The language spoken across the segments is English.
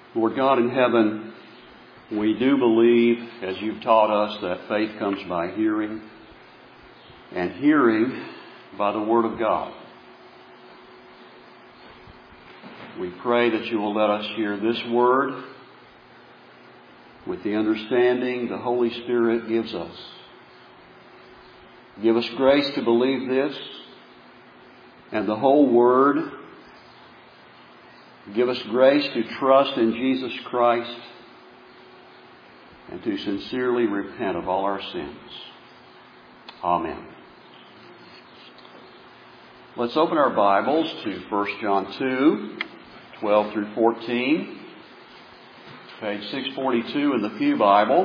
Lord God in heaven, we do believe, as you've taught us, that faith comes by hearing, and hearing by the Word of God. We pray that you will let us hear this Word with the understanding the Holy Spirit gives us. Give us grace to believe this and the whole Word. Give us grace to trust in Jesus Christ and to sincerely repent of all our sins. Amen. Let's open our Bibles to 1 John 2, 12 through 14, page 642 in the Pew Bible.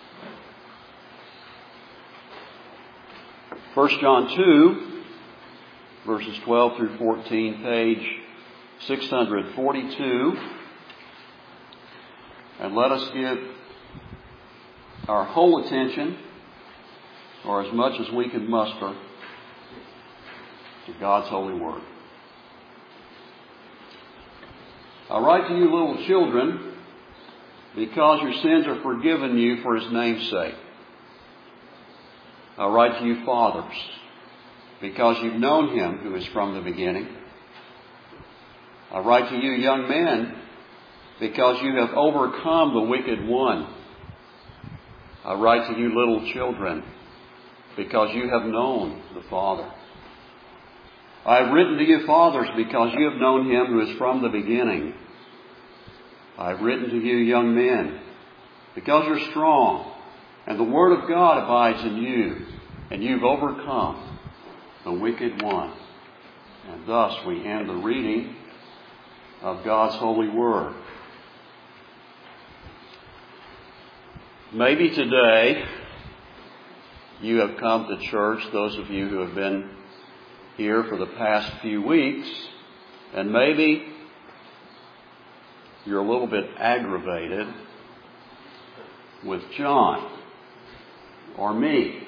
1 John 2, verses 12 through 14, page 642. And let us give our whole attention, or as much as we can muster, to God's holy word. I write to you, little children, because your sins are forgiven you for His name's sake. I write to you, fathers, because you've known Him who is from the beginning. I write to you, young men, because you have overcome the wicked one. I write to you, little children, because you have known the Father. I have written to you, fathers, because you have known Him who is from the beginning. I have written to you, young men, because you're strong, and the Word of God abides in you, and you've overcome the wicked one. And thus we end the reading of God's holy word. Maybe today you have come to church, those of you who have been here for the past few weeks, and maybe you're a little bit aggravated with John or me.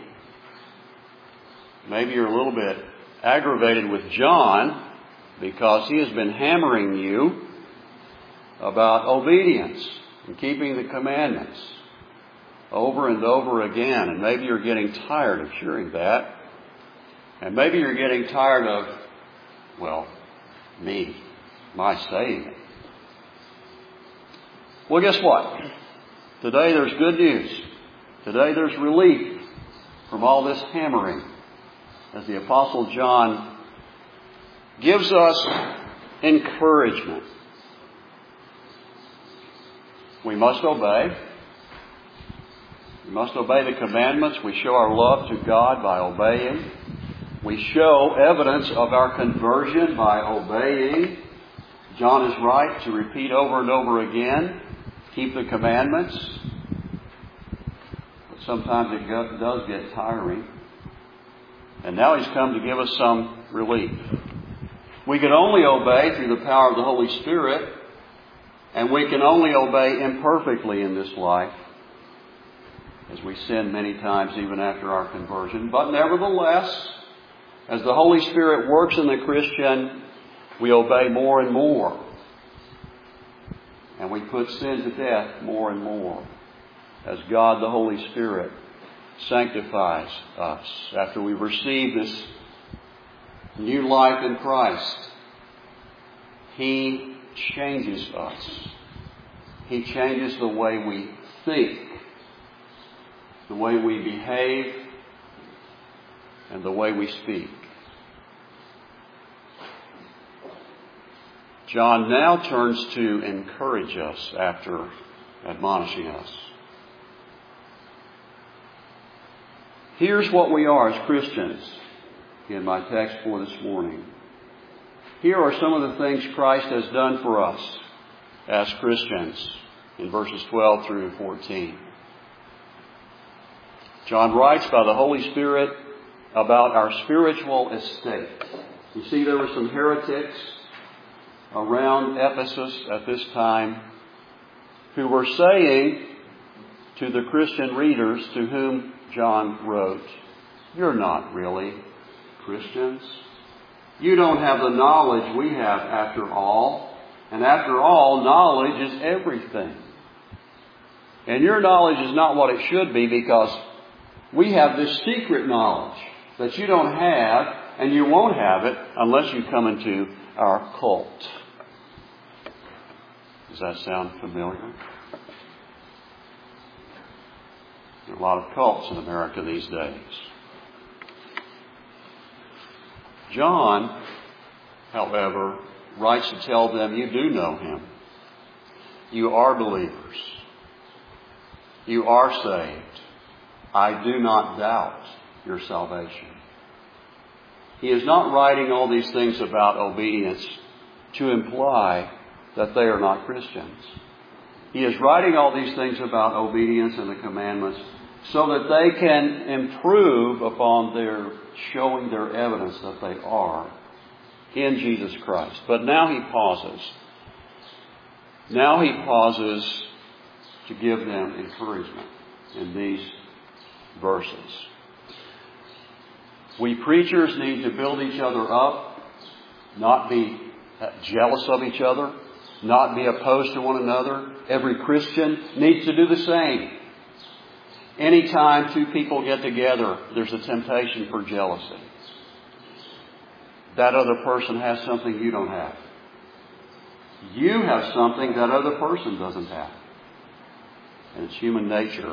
Maybe you're a little bit aggravated with John because he has been hammering you about obedience and keeping the commandments over and over again. And maybe you're getting tired of hearing that. And maybe you're getting tired of, my saying it. Well, guess what? Today there's good news. Today there's relief from all this hammering, as the Apostle John gives us encouragement. We must obey. We must obey the commandments. We show our love to God by obeying. We show evidence of our conversion by obeying. John is right to repeat over and over again, keep the commandments. But sometimes it does get tiring. And now he's come to give us some relief. We can only obey through the power of the Holy Spirit, and we can only obey imperfectly in this life, as we sin many times even after our conversion. But nevertheless, as the Holy Spirit works in the Christian, we obey more and more. And we put sin to death more and more, as God the Holy Spirit sanctifies us after we receive this new life in Christ. He changes us. He changes the way we think, the way we behave, and the way we speak. John now turns to encourage us after admonishing us. Here's what we are as Christians in my text for this morning. Here are some of the things Christ has done for us as Christians in verses 12 through 14. John writes by the Holy Spirit about our spiritual estate. You see, there were some heretics around Ephesus at this time who were saying to the Christian readers to whom John wrote, "You're not really Christians. You don't have the knowledge we have after all. And after all, knowledge is everything. And your knowledge is not what it should be, because we have this secret knowledge that you don't have, and you won't have it unless you come into our cult. Does that sound familiar? There are a lot of cults in America these days. John, however, writes to tell them, you do know Him. You are believers. You are saved. I do not doubt your salvation. He is not writing all these things about obedience to imply that they are not Christians. He is writing all these things about obedience and the commandments so that they can improve upon their showing their evidence that they are in Jesus Christ. But now he pauses. Now he pauses to give them encouragement in these verses. We preachers need to build each other up, not be jealous of each other, not be opposed to one another. Every Christian needs to do the same. Anytime two people get together, there's a temptation for jealousy. That other person has something you don't have. You have something that other person doesn't have. And it's human nature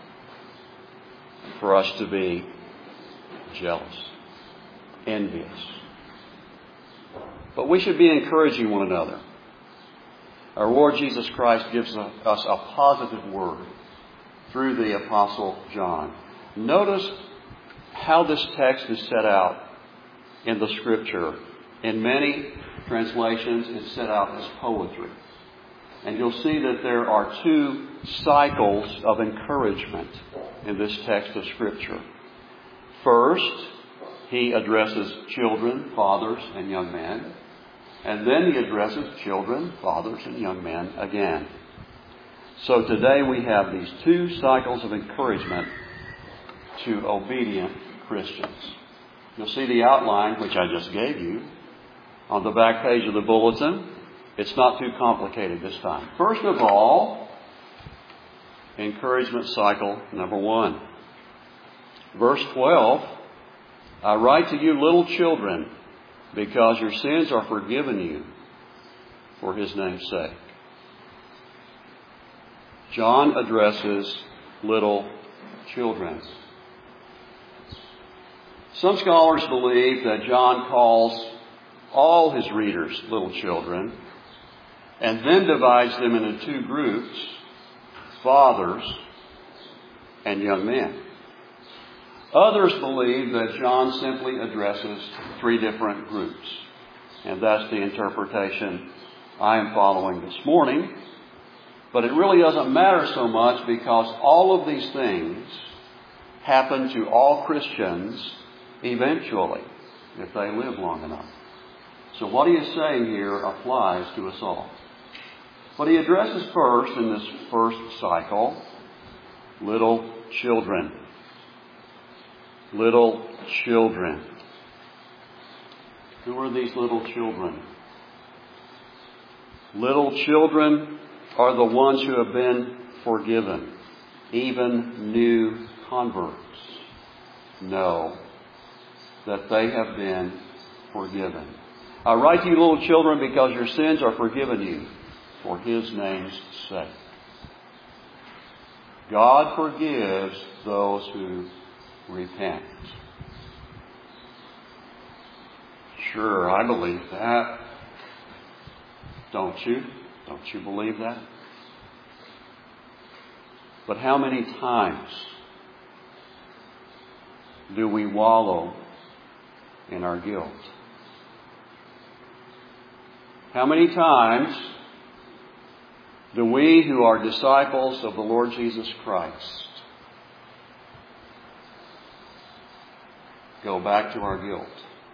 for us to be jealous, envious. But we should be encouraging one another. Our Lord Jesus Christ gives us a positive word through the Apostle John. Notice how this text is set out in the Scripture. In many translations, it's set out as poetry. And you'll see that there are two cycles of encouragement in this text of Scripture. First, he addresses children, fathers, and young men. And then he addresses children, fathers, and young men again. So today we have these two cycles of encouragement to obedient Christians. You'll see the outline, which I just gave you, on the back page of the bulletin. It's not too complicated this time. First of all, encouragement cycle number 1. Verse 12, I write to you, little children, because your sins are forgiven you for His name's sake. John addresses little children. Some scholars believe that John calls all his readers little children and then divides them into two groups, fathers and young men. Others believe that John simply addresses 3 different groups. And that's the interpretation I am following this morning. But it really doesn't matter so much, because all of these things happen to all Christians eventually, if they live long enough. So what he is saying here applies to us all. But he addresses first, in this first cycle, little children. Little children. Who are these little children? Little children are the ones who have been forgiven. Even new converts know that they have been forgiven. I write to you, little children, because your sins are forgiven you for His name's sake. God forgives those who repent. Sure, I believe that. Don't you? Don't you believe that? But how many times do we wallow in our guilt? How many times do we, who are disciples of the Lord Jesus Christ, go back to our guilt?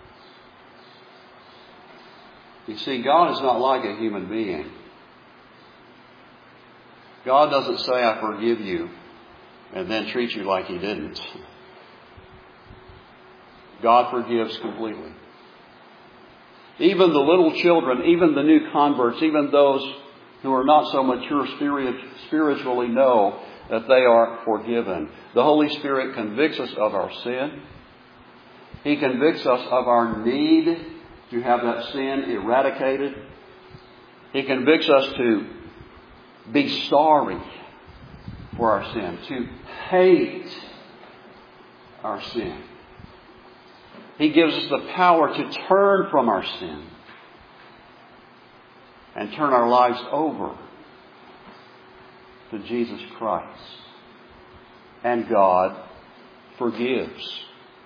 You see, God is not like a human being. God doesn't say, I forgive you, and then treat you like He didn't. God forgives completely. Even the little children, even the new converts, even those who are not so mature spiritually know that they are forgiven. The Holy Spirit convicts us of our sin. He convicts us of our need to have that sin eradicated. He convicts us to be sorry for our sin, to hate our sin. He gives us the power to turn from our sin and turn our lives over to Jesus Christ. And God forgives.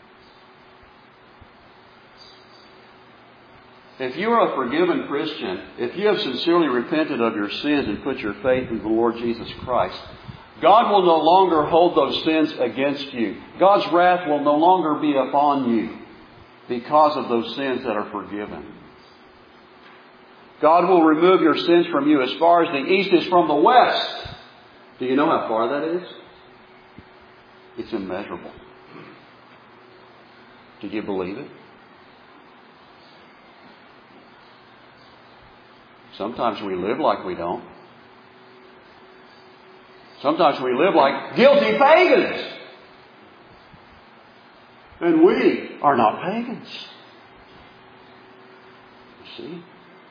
If you are a forgiven Christian, if you have sincerely repented of your sins and put your faith in the Lord Jesus Christ, God will no longer hold those sins against you. God's wrath will no longer be upon you because of those sins that are forgiven. God will remove your sins from you as far as the east is from the west. Do you know how far that is? It's immeasurable. Do you believe it? Sometimes we live like we don't. Sometimes we live like guilty pagans. And we are not pagans. You see?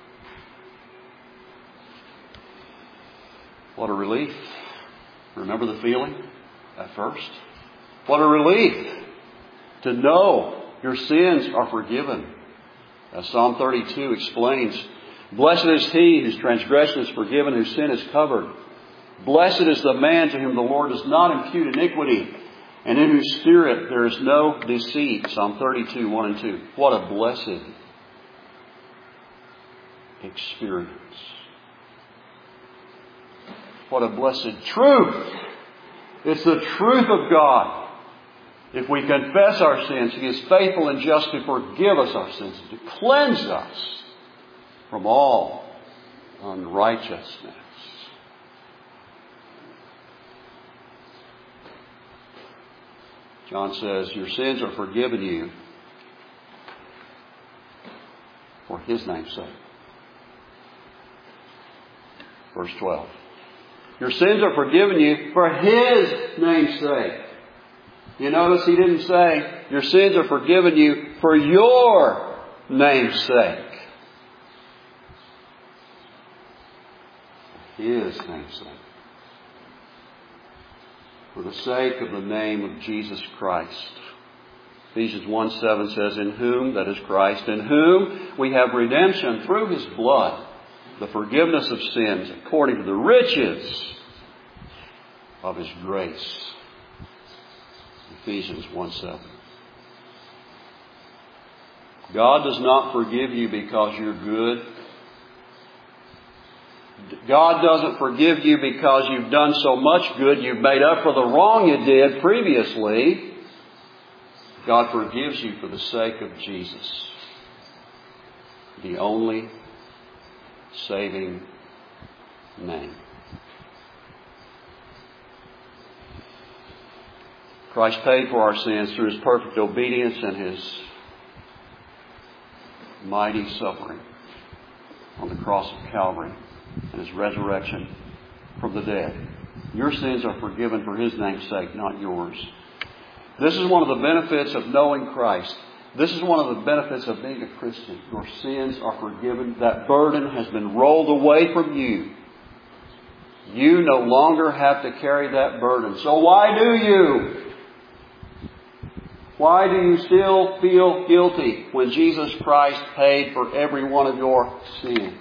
What a relief. Remember the feeling at first? What a relief to know your sins are forgiven. As Psalm 32 explains, blessed is he whose transgression is forgiven, whose sin is covered. Blessed is the man to whom the Lord does not impute iniquity, and in whose spirit there is no deceit. Psalm 32, 1 and 2. What a blessed experience. What a blessed truth. It's the truth of God. If we confess our sins, He is faithful and just to forgive us our sins, to cleanse us from all unrighteousness. John says, your sins are forgiven you for His name's sake. Verse 12. Your sins are forgiven you for His name's sake. You notice He didn't say, your sins are forgiven you for your name's sake. His name's sake. For the sake of the name of Jesus Christ. Ephesians 1:7 says, in whom, that is Christ, in whom we have redemption through His blood, the forgiveness of sins according to the riches of His grace. Ephesians 1:7. God does not forgive you because you're good. God doesn't forgive you because you've done so much good, you've made up for the wrong you did previously. God forgives you for the sake of Jesus, the only saving name. Christ paid for our sins through His perfect obedience and His mighty suffering on the cross of Calvary and His resurrection from the dead. Your sins are forgiven for His name's sake, not yours. This is one of the benefits of knowing Christ. This is one of the benefits of being a Christian. Your sins are forgiven. That burden has been rolled away from you. You no longer have to carry that burden. So why do you? Why do you still feel guilty when Jesus Christ paid for every one of your sins?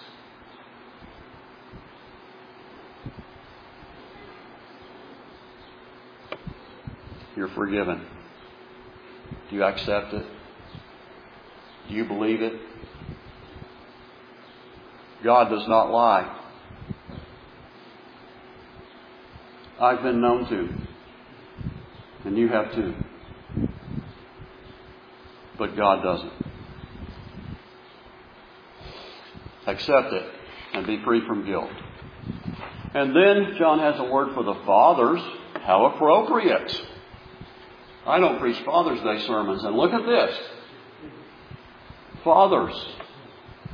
You're forgiven. Do you accept it? Do you believe it? God does not lie. I've been known to. And you have too. But God doesn't. Accept it and be free from guilt. And then John has a word for the fathers. How appropriate. I don't preach Father's Day sermons. And look at this. Fathers.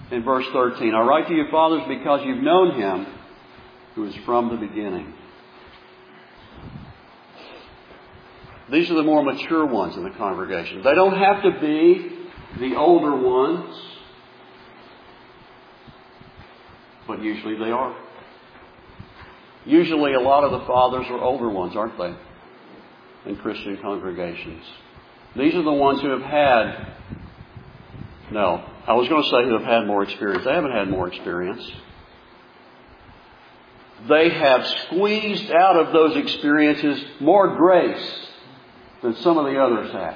in verse 13. I write to you, fathers, because you've known Him who is from the beginning. These are the more mature ones in the congregation. They don't have to be the older ones, but usually they are. Usually a lot of the fathers are older ones, aren't they? In Christian congregations. These are the ones who have had, no, I was going to say who have had more experience. They haven't had more experience. They have squeezed out of those experiences more grace than some of the others have.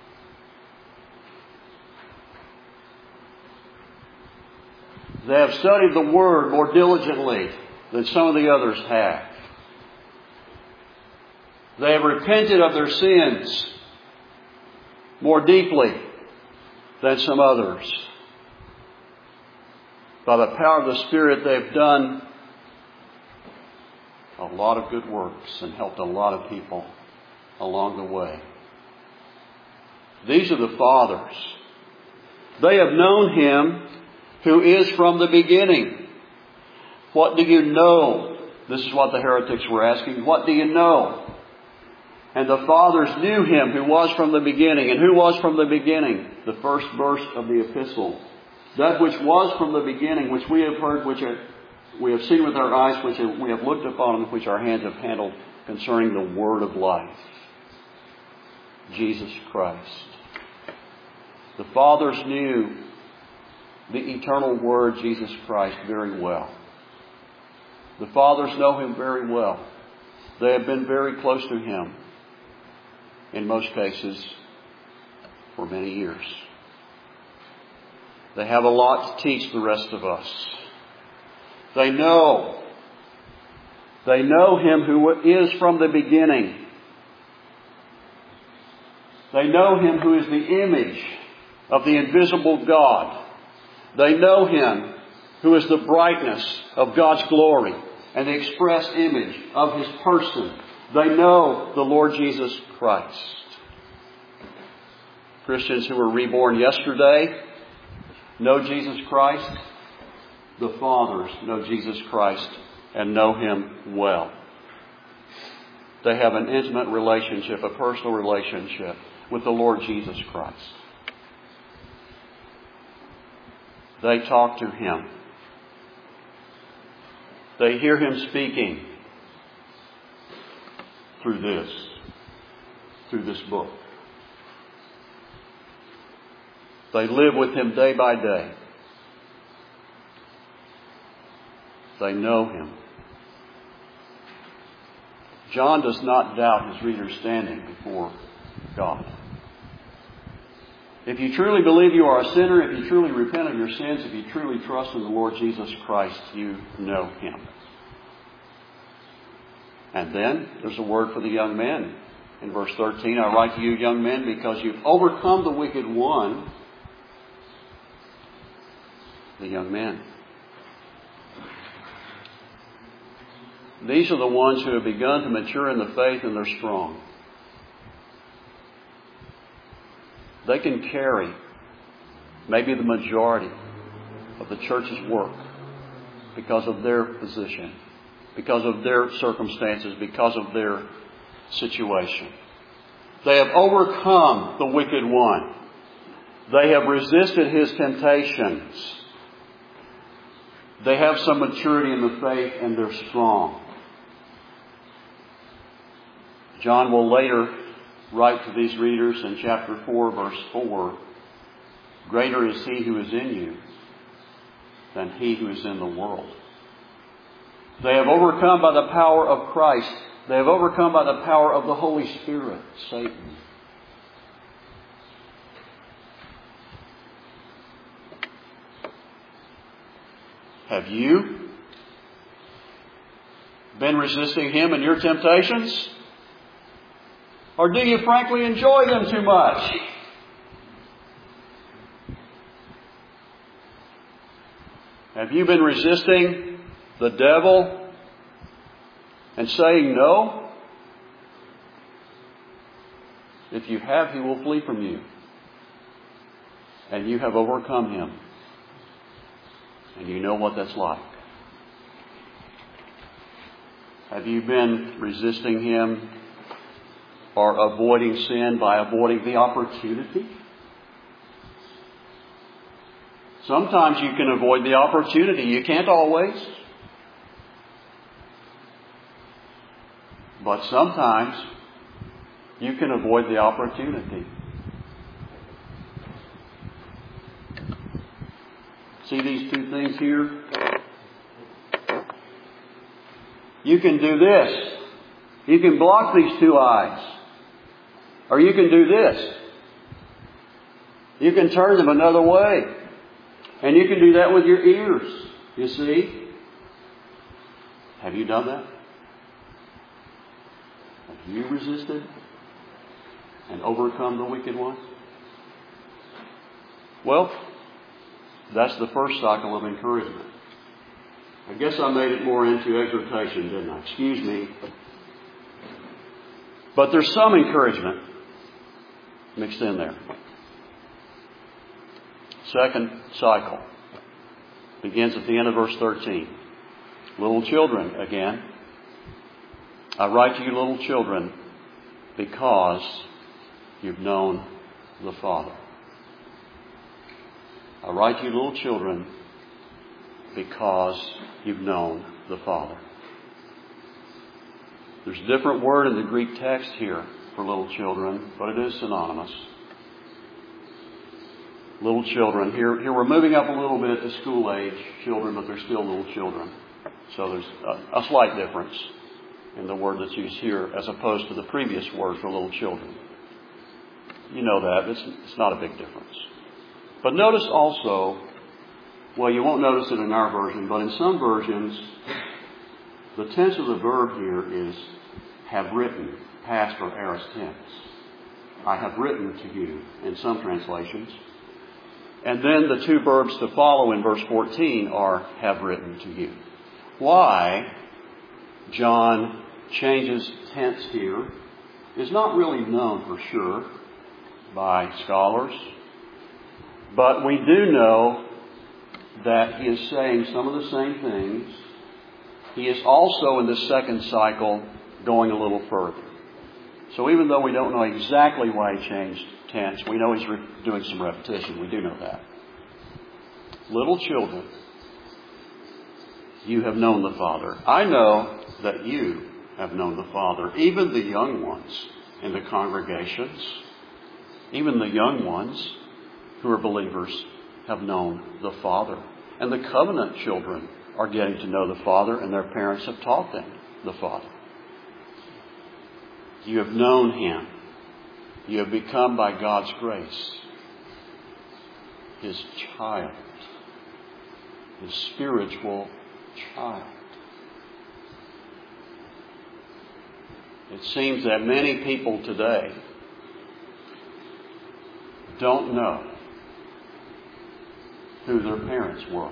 They have studied the Word more diligently than some of the others have. They have repented of their sins more deeply than some others. By the power of the Spirit, they've done a lot of good works and helped a lot of people along the way. These are the fathers. They have known Him who is from the beginning. What do you know? This is what the heretics were asking. What do you know? And the fathers knew Him who was from the beginning. And who was from the beginning? The first verse of the epistle. That which was from the beginning, which we have heard, which we have seen with our eyes, which we have looked upon, and which our hands have handled, concerning the Word of life. Jesus Christ. The fathers knew the eternal Word, Jesus Christ, very well. The fathers know Him very well. They have been very close to Him, in most cases, for many years. They have a lot to teach the rest of us. They know Him who is from the beginning. They know Him who is the image of the invisible God. They know Him who is the brightness of God's glory and the express image of His person. They know the Lord Jesus Christ. Christians who were reborn yesterday know Jesus Christ. The fathers know Jesus Christ and know Him well. They have an intimate relationship, a personal relationship with the Lord Jesus Christ. They talk to Him. They hear Him speaking through this book. They live with Him day by day. They know Him. John does not doubt his reader's standing before God. If you truly believe you are a sinner, if you truly repent of your sins, if you truly trust in the Lord Jesus Christ, you know Him. And then there's a word for the young men. In verse 13, I write to you, young men, because you've overcome the wicked one. The young men. These are the ones who have begun to mature in the faith and they're strong. They can carry maybe the majority of the church's work because of their position, because of their circumstances, because of their situation. They have overcome the wicked one. They have resisted his temptations. They have some maturity in the faith and they're strong. John will later write to these readers in chapter 4, verse 4, greater is He who is in you than he who is in the world. They have overcome by the power of Christ. They have overcome by the power of the Holy Spirit, Satan. Have you been resisting Him in your temptations? Or do you frankly enjoy them too much? Have you been resisting the devil and saying no? If you have, he will flee from you. And you have overcome him. And you know what that's like. Have you been resisting Him or avoiding sin by avoiding the opportunity? Sometimes you can avoid the opportunity. You can't always. But sometimes you can avoid the opportunity. See these two things here? You can do this. You can block these two eyes. Or you can do this. You can turn them another way. And you can do that with your ears. You see? Have you done that? Have you resisted and overcome the wicked one? Well, that's the first cycle of encouragement. I guess I made it more into exhortation, didn't I? Excuse me. But there's some encouragement mixed in there. Second cycle begins at the end of verse 13. Little children, again. I write to you, little children, because you've known the Father. I write to you, little children, because you've known the Father. There's a different word in the Greek text here for little children, but it is synonymous. Little children. Here we're moving up a little bit to school age children, but they're still little children. So there's a slight difference in the word that's used here as opposed to the previous word for little children. You know that. It's not a big difference. But notice also, well, you won't notice it in our version, but in some versions, the tense of the verb here is have written, past or aorist tense. I have written to you in some translations. And then the two verbs to follow in verse 14 are have written to you. Why John changes tense here is not really known for sure by scholars. But we do know that he is saying some of the same things. He is also in the second cycle going a little further. So even though we don't know exactly why he changed tense, we know he's doing some repetition. We do know that. Little children, you have known the Father. I know that you have known the Father. Even the young ones in the congregations, even the young ones who are believers have known the Father. And the covenant children are getting to know the Father, and their parents have taught them the Father. You have known Him. You have become, by God's grace, His child, His spiritual child. It seems that many people today don't know who their parents were.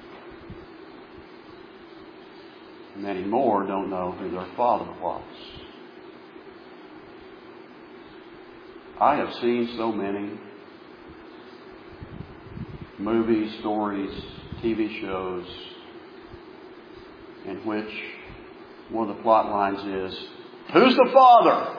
Many more don't know who their father was. I have seen so many movies, stories, TV shows in which one of the plot lines is, who's the father?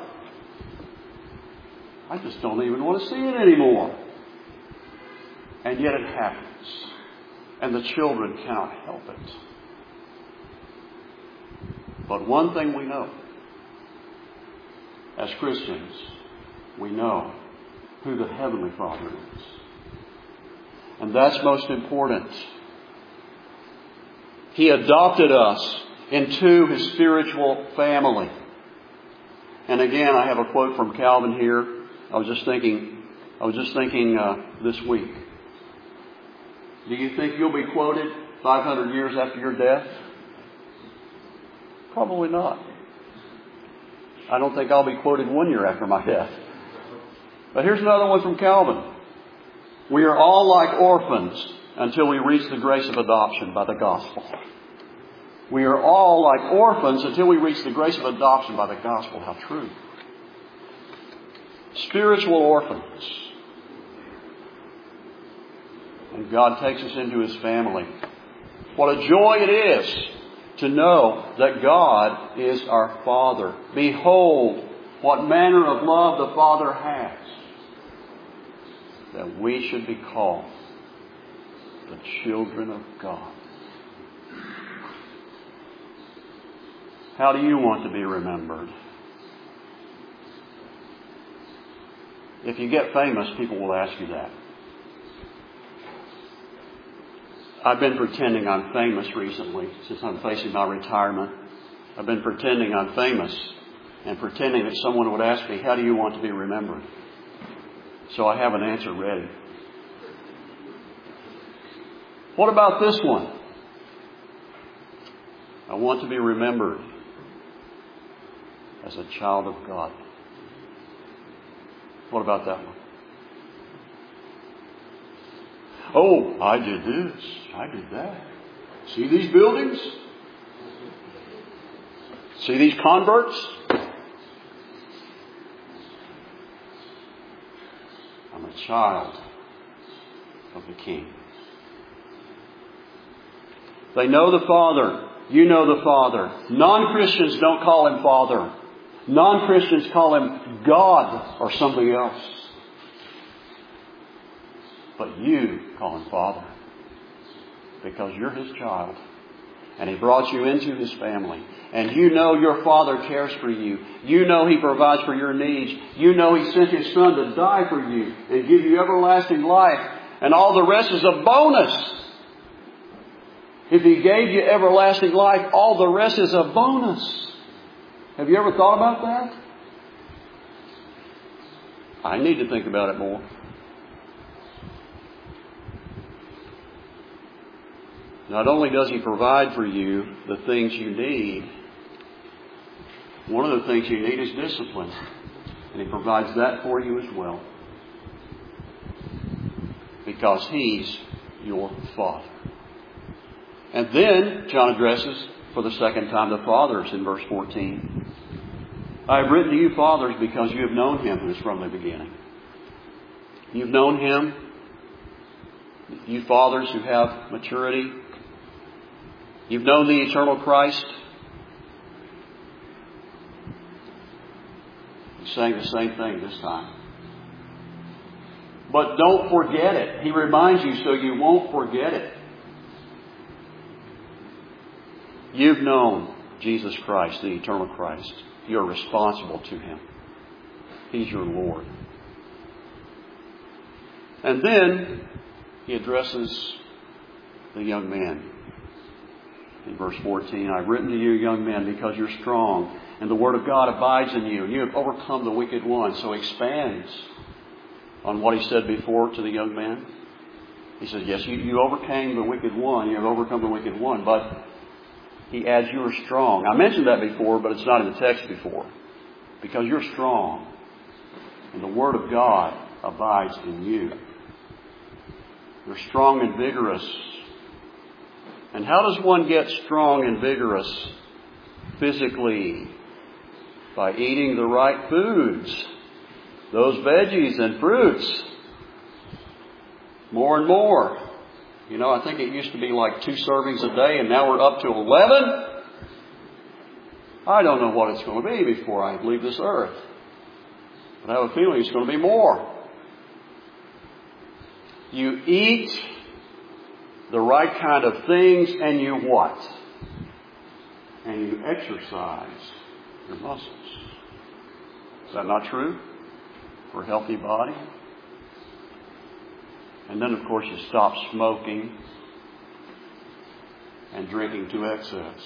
I just don't even want to see it anymore. And yet it happens. And the children cannot help it. But one thing we know. As Christians, we know who the Heavenly Father is. And that's most important. He adopted us into His spiritual family. And again, I have a quote from Calvin here. I was just thinking this week. Do you think you'll be quoted 500 years after your death? Probably not. I don't think I'll be quoted 1 year after my death. But here's another one from Calvin. We are all like orphans until we reach the grace of adoption by the gospel. We are all like orphans until we reach the grace of adoption by the gospel. How true. Spiritual orphans. And God takes us into His family. What a joy it is to know that God is our Father. Behold, what manner of love the Father has, that we should be called the children of God. How do you want to be remembered? If you get famous, people will ask you that. I've been pretending I'm famous recently, since I'm facing my retirement. I've been pretending I'm famous and pretending that someone would ask me, how do you want to be remembered? So I have an answer ready. What about this one? I want to be remembered as a child of God. What about that one? Oh, I did this. I did that. See these buildings? See these converts? I'm a child of the King. They know the Father. You know the Father. Non-Christians don't call Him Father. Non-Christians call Him God or something else. But you call Him Father because you're His child. And He brought you into His family. And you know your Father cares for you. You know He provides for your needs. You know He sent His Son to die for you and give you everlasting life. And all the rest is a bonus. If He gave you everlasting life, all the rest is a bonus. Have you ever thought about that? I need to think about it more. Not only does He provide for you the things you need, one of the things you need is discipline. And He provides that for you as well. Because He's your Father. And then John addresses for the second time the fathers in verse 14. I have written to you, fathers, because you have known Him who is from the beginning. You've known Him. You fathers who have maturity. You've known the eternal Christ. He's saying the same thing this time. But don't forget it. He reminds you so you won't forget it. You've known Jesus Christ, the eternal Christ. You're responsible to Him. He's your Lord. And then He addresses the young man. In verse 14, I've written to you, young men, because you're strong, and the Word of God abides in you, and you have overcome the wicked one. So He expands on what He said before to the young man. He says, yes, you overcame the wicked one. You have overcome the wicked one, but He adds, you are strong. I mentioned that before, but it's not in the text before. Because you're strong. And the Word of God abides in you. You're strong and vigorous. And how does one get strong and vigorous physically? By eating the right foods. Those veggies and fruits. More and more. You know, I think it used to be like 2 servings a day, and now we're up to 11. I don't know what it's going to be before I leave this earth. But I have a feeling it's going to be more. You eat the right kind of things, and you what? And you exercise your muscles. Is that not true? For a healthy body? And then, of course, you stop smoking and drinking to excess.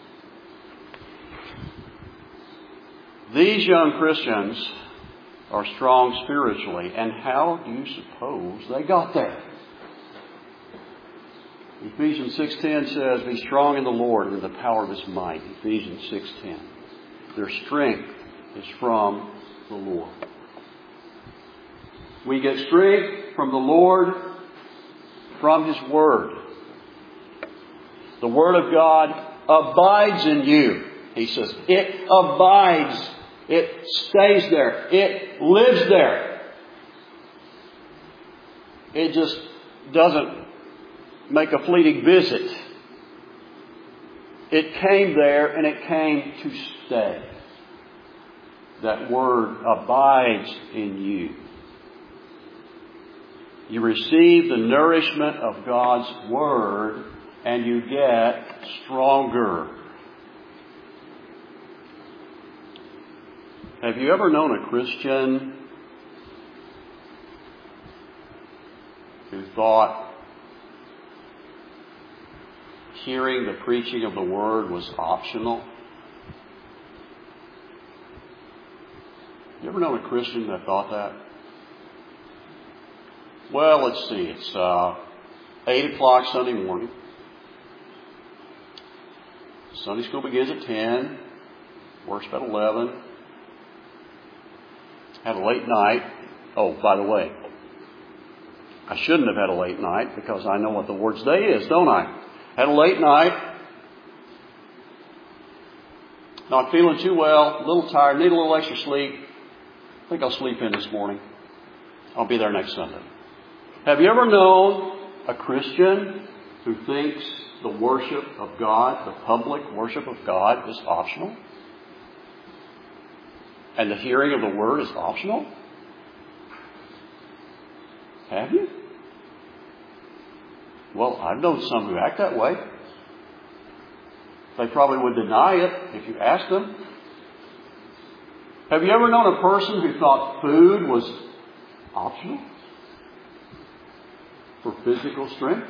These young Christians are strong spiritually. And how do you suppose they got there? Ephesians 6:10 says, be strong in the Lord and in the power of His might. Ephesians 6:10. Their strength is from the Lord. We get strength from the Lord, from His Word. The Word of God abides in you. He says, it abides. It stays there. It lives there. It just doesn't make a fleeting visit It came there and it came to stay. That Word abides in you. You receive the nourishment of God's Word and you get stronger. Have you ever known a Christian who thought hearing the preaching of the Word was optional? You ever known a Christian that thought that? Well, let's see. It's 8 o'clock Sunday morning. Sunday school begins at 10. Worship at 11. Had a late night. Oh, by the way, I shouldn't have had a late night because I know what the Lord's Day is, don't I? Had a late night. Not feeling too well. A little tired. Need a little extra sleep. I think I'll sleep in this morning. I'll be there next Sunday. Have you ever known a Christian who thinks the worship of God, the public worship of God, is optional? And the hearing of the Word is optional? Have you? Well, I've known some who act that way. They probably would deny it if you asked them. Have you ever known a person who thought food was optional for physical strength?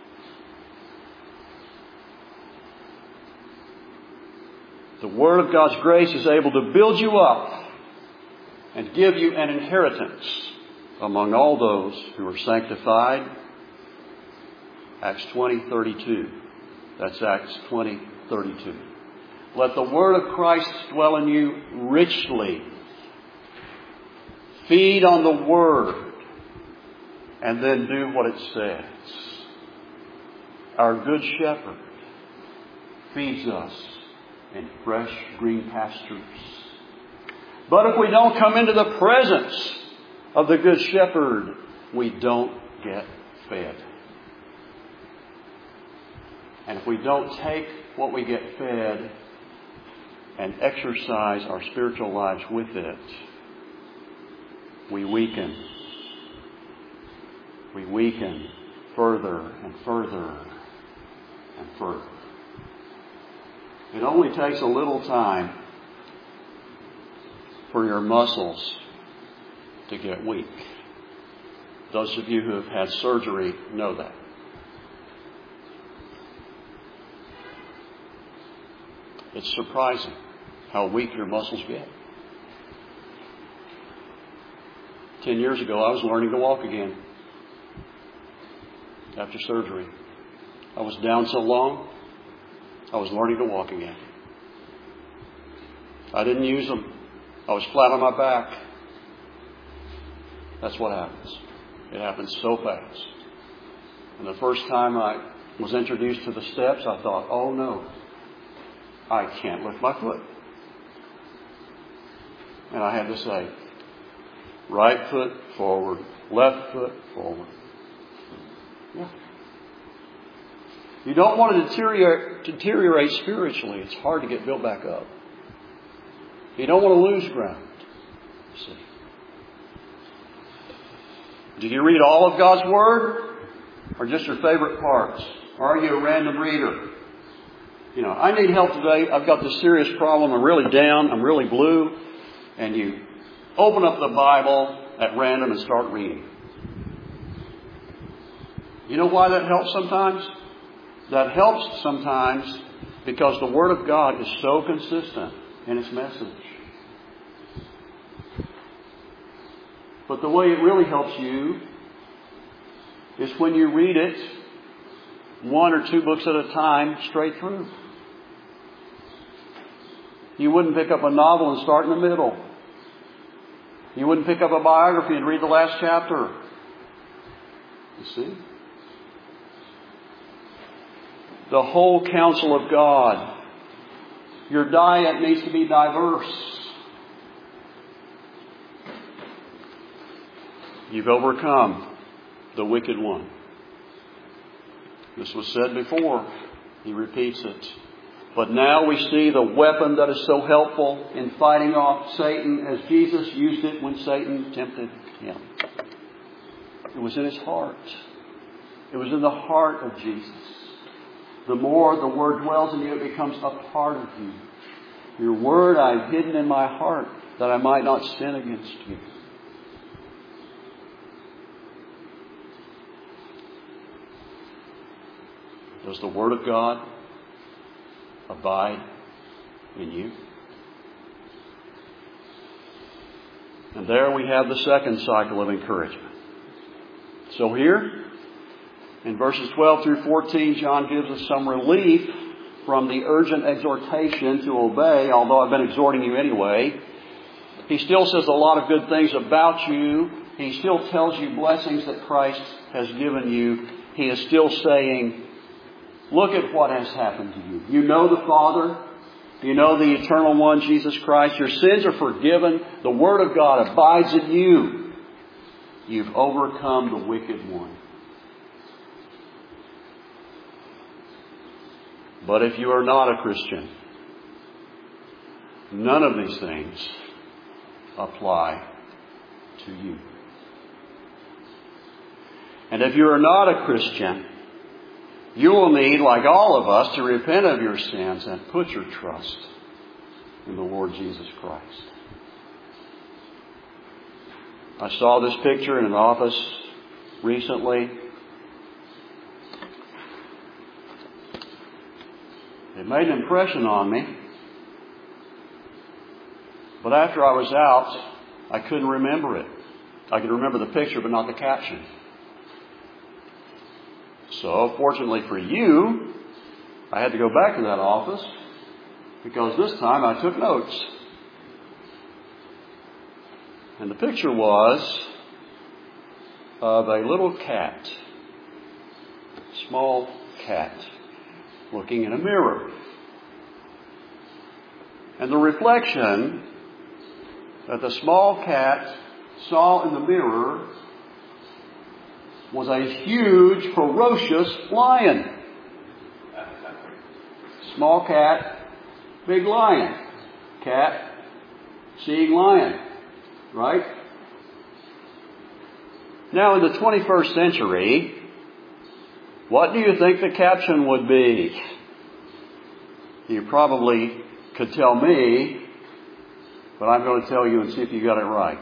The Word of God's grace is able to build you up and give you an inheritance among all those who are sanctified. Acts 20:32. That's Acts 20:32. Let the Word of Christ dwell in you richly. Feed on the Word and then do what it says. Our Good Shepherd feeds us in fresh green pastures. But if we don't come into the presence of the Good Shepherd, we don't get fed. And if we don't take what we get fed and exercise our spiritual lives with it, we weaken. We weaken further and further and further. It only takes a little time for your muscles to get weak. Those of you who have had surgery know that. It's surprising how weak your muscles get. 10 years ago, I was learning to walk again after surgery. I was down so long, I was learning to walk again. I didn't use them. I was flat on my back. That's what happens. It happens so fast. And the first time I was introduced to the steps, I thought, oh no, I can't lift my foot. And I had to say, right foot forward, left foot forward. Yeah. You don't want to deteriorate spiritually. It's hard to get built back up. You don't want to lose ground. See. Do you read all of God's Word? Or just your favorite parts? Or are you a random reader? You know, I need help today. I've got this serious problem. I'm really down. I'm really blue. And you open up the Bible at random and start reading. You know why that helps sometimes? That helps sometimes because the Word of God is so consistent in its message. But the way it really helps you is when you read it 1 or 2 books at a time straight through. You wouldn't pick up a novel and start in the middle. You wouldn't pick up a biography and read the last chapter. You see? The whole counsel of God. Your diet needs to be diverse. You've overcome the wicked one. This was said before. He repeats it. But now we see the weapon that is so helpful in fighting off Satan as Jesus used it when Satan tempted Him. It was in His heart. It was in the heart of Jesus. The more the Word dwells in you, it becomes a part of you. Your Word I've hidden in my heart that I might not sin against you. Does the Word of God abide in you? And there we have the second cycle of encouragement. So here, in verses 12 through 14, John gives us some relief from the urgent exhortation to obey, although I've been exhorting you anyway. He still says a lot of good things about you. He still tells you blessings that Christ has given you. He is still saying, look at what has happened to you. You know the Father. You know the Eternal One, Jesus Christ. Your sins are forgiven. The Word of God abides in you. You've overcome the wicked one. But if you are not a Christian, none of these things apply to you. And if you are not a Christian, you will need, like all of us, to repent of your sins and put your trust in the Lord Jesus Christ. I saw this picture in an office recently. It made an impression on me. But after I was out, I couldn't remember it. I could remember the picture, but not the caption. So, fortunately for you, I had to go back to that office because this time I took notes. And the picture was of a little cat, small cat, looking in a mirror. And the reflection that the small cat saw in the mirror was a huge, ferocious lion. Small cat, big lion. Cat, seeing lion. Right? Now in the 21st century, what do you think the caption would be? You probably could tell me, but I'm going to tell you and see if you got it right.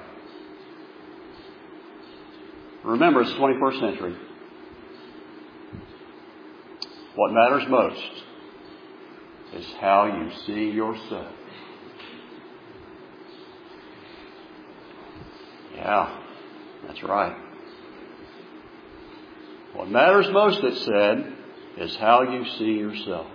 Remember, it's the 21st century. What matters most is how you see yourself. Yeah, that's right. What matters most, it said, is how you see yourself.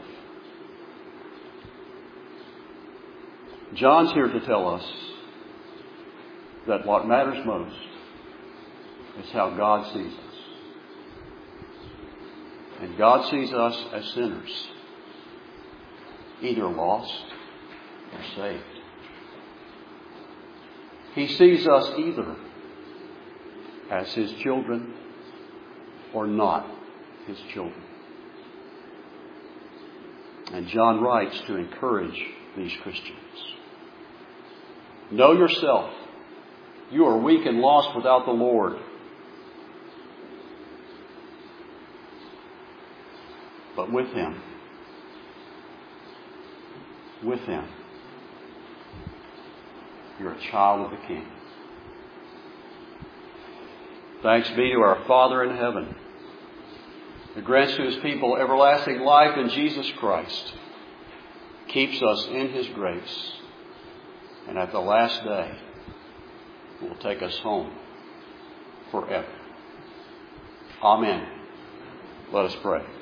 John's here to tell us that what matters most is how God sees us. And God sees us as sinners, either lost or saved. He sees us either as His children or not His children. And John writes to encourage these Christians. Know yourself. You are weak and lost without the Lord. But with Him, you're a child of the King. Thanks be to our Father in heaven, who grants to His people everlasting life in Jesus Christ, keeps us in His grace, and at the last day will take us home forever. Amen. Let us pray.